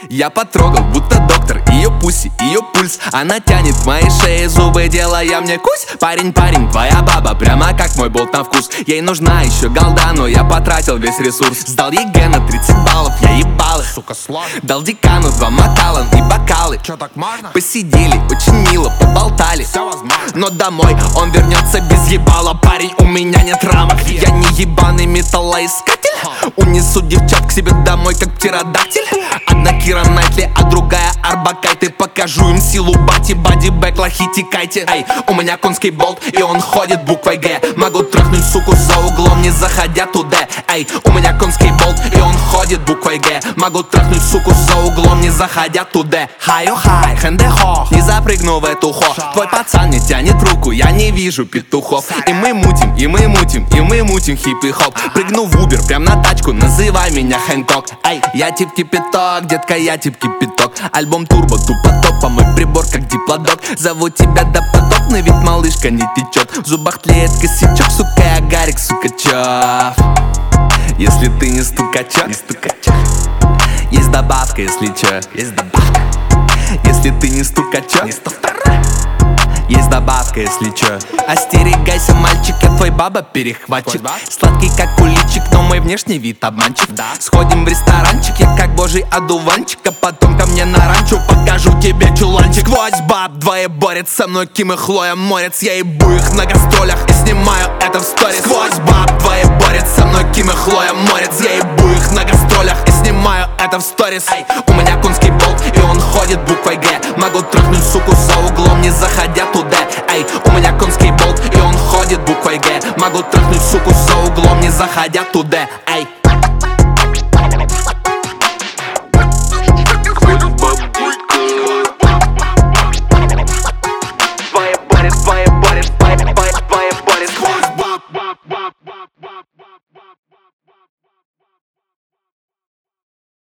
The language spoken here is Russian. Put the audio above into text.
Я потрогал, будто доктор, ее пуси, ее пульс. Она тянет в моей шее зубы, делая мне кусь. Парень, твоя баба, прямо как мой болт на вкус. Ей нужна еще голда, но я потратил весь ресурс. Сдал ЕГЭ на 30 баллов, я ебал их, сука, сложно. Дал декану 2 Макаллан и бокалы. Чё, так можно? Посидели, очень мило, поболтали. Всё возможно. Но домой он вернется без ебала. Парень, у меня нет рамок, я не ебаный металлоискатель. Унесу девчат к себе домой, как птеродактиль. Одна Кира Найтли, а другая Арбакайте. Покажу им силу бати, бэк, лохи, текайте. Эй, у меня конский болт, и он ходит буквой Г. Могу трахнуть суку за углом, не заходя туда. Эй, у меня конский болт, и он ходит буквой Г. Могу трахнуть суку за углом, не заходя туда. Хай, хендехо, не запрыгну в эту хо. Твой пацан не тянет руку, я не вижу петухов. И мы мутим хип-хоп. Прыгну в Убер, прям на тачку, называй меня Хэнкок. Эй, я тип кипяток, детка, я тип кипяток. Альбом турбо, тупо топ, а мой прибор как диплодок. Зову тебя до подобной, ведь малышка не течет. В зубах тлеет косячок, сука, я Гарик Сукачев. Если ты не стукачок, есть добавка, если чё. Если ты не стукачок, есть добавка, если чё. Остерегайся, мальчика, твой баба перехватчик. Сладкий, как куличик, но мой внешний вид обманчив. Сходим в ресторанчик, я как божий одуванчик. А потом ко мне на ранчо, покажу тебе чуланчик. Сквозь баб двое борется со мной, Ким и Хлоя Морец. Я ебу их на гастролях и снимаю это в сторис. Сквозь баб двое борется со мной, Ким и Хлоя Морец. Я ебу их на гастролях и снимаю это в сторис. У меня конский болт, и он ходит буквой Г. Могу трахнуть суку за углом, не заходя туда. Эй, у меня конский болт, и он ходит буквой Г. Могу трахнуть суку за углом, не заходя туда. Эй.